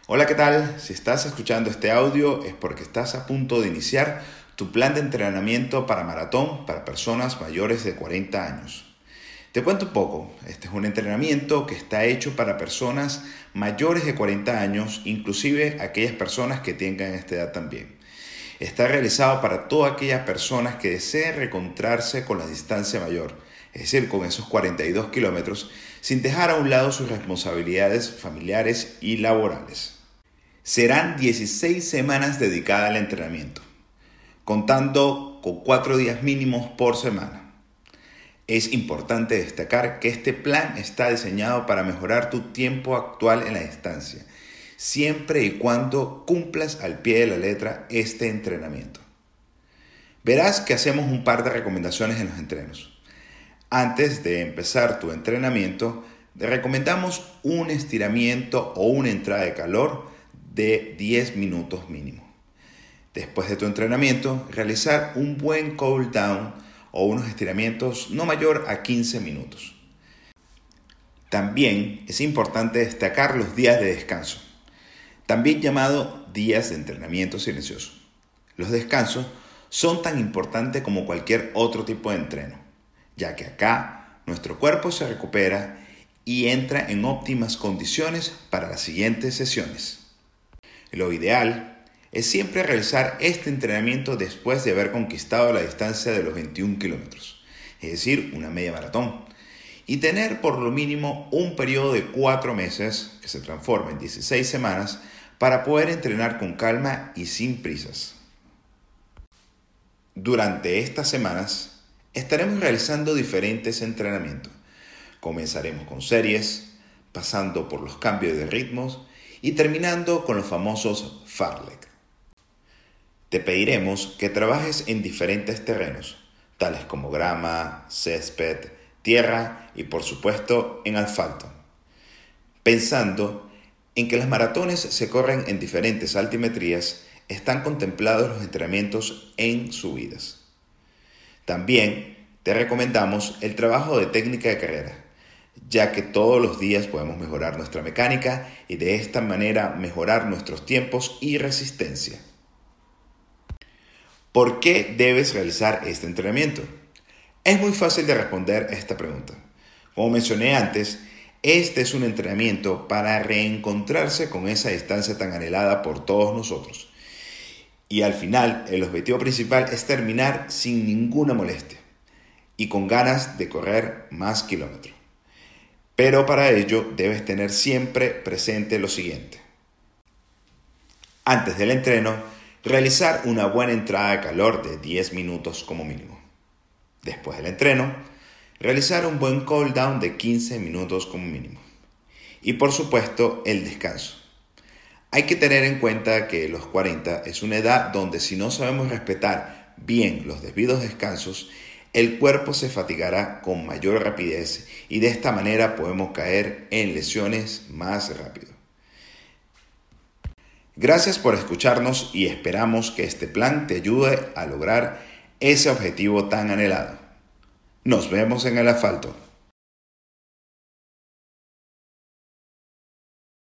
Hola, ¿qué tal? Si estás escuchando este audio es porque estás a punto de iniciar tu plan de entrenamiento para maratón para personas mayores de 40 años. Te cuento un poco, este es un entrenamiento que está hecho para personas mayores de 40 años, inclusive aquellas personas que tengan esta edad también. Está realizado para todas aquellas personas que deseen reencontrarse con la distancia mayor, es decir, con esos 42 kilómetros, sin dejar a un lado sus responsabilidades familiares y laborales. Serán 16 semanas dedicadas al entrenamiento, contando con 4 días mínimos por semana. Es importante destacar que este plan está diseñado para mejorar tu tiempo actual en la distancia, siempre y cuando cumplas al pie de la letra este entrenamiento. Verás que hacemos un par de recomendaciones en los entrenos. Antes de empezar tu entrenamiento, te recomendamos un estiramiento o una entrada de calor de 10 minutos mínimo. Después de tu entrenamiento, realizar un buen cool down o unos estiramientos no mayor a 15 minutos. También es importante destacar los días de descanso, también llamado días de entrenamiento silencioso. Los descansos son tan importantes como cualquier otro tipo de entreno, ya que acá nuestro cuerpo se recupera y entra en óptimas condiciones para las siguientes sesiones. Lo ideal es siempre realizar este entrenamiento después de haber conquistado la distancia de los 21 kilómetros, es decir, una media maratón, y tener por lo mínimo un periodo de 4 meses, que se transforma en 16 semanas, para poder entrenar con calma y sin prisas. Durante estas semanas estaremos realizando diferentes entrenamientos. Comenzaremos con series, pasando por los cambios de ritmos y terminando con los famosos fartlek. Te pediremos que trabajes en diferentes terrenos, tales como grama, césped, tierra y por supuesto en asfalto, pensando en que las maratones se corren en diferentes altimetrías. Están contemplados los entrenamientos en subidas. También te recomendamos el trabajo de técnica de carrera, ya que todos los días podemos mejorar nuestra mecánica y de esta manera mejorar nuestros tiempos y resistencia. ¿Por qué debes realizar este entrenamiento? Es muy fácil de responder esta pregunta. Como mencioné antes, este es un entrenamiento para reencontrarse con esa distancia tan anhelada por todos nosotros. Y al final, el objetivo principal es terminar sin ninguna molestia y con ganas de correr más kilómetros. Pero para ello debes tener siempre presente lo siguiente. Antes del entreno, realizar una buena entrada de calor de 10 minutos como mínimo. Después del entreno, realizar un buen cool down de 15 minutos como mínimo. Y por supuesto, el descanso. Hay que tener en cuenta que los 40 es una edad donde si no sabemos respetar bien los debidos descansos, el cuerpo se fatigará con mayor rapidez y de esta manera podemos caer en lesiones más rápido. Gracias por escucharnos y esperamos que este plan te ayude a lograr ese objetivo tan anhelado. Nos vemos en el asfalto.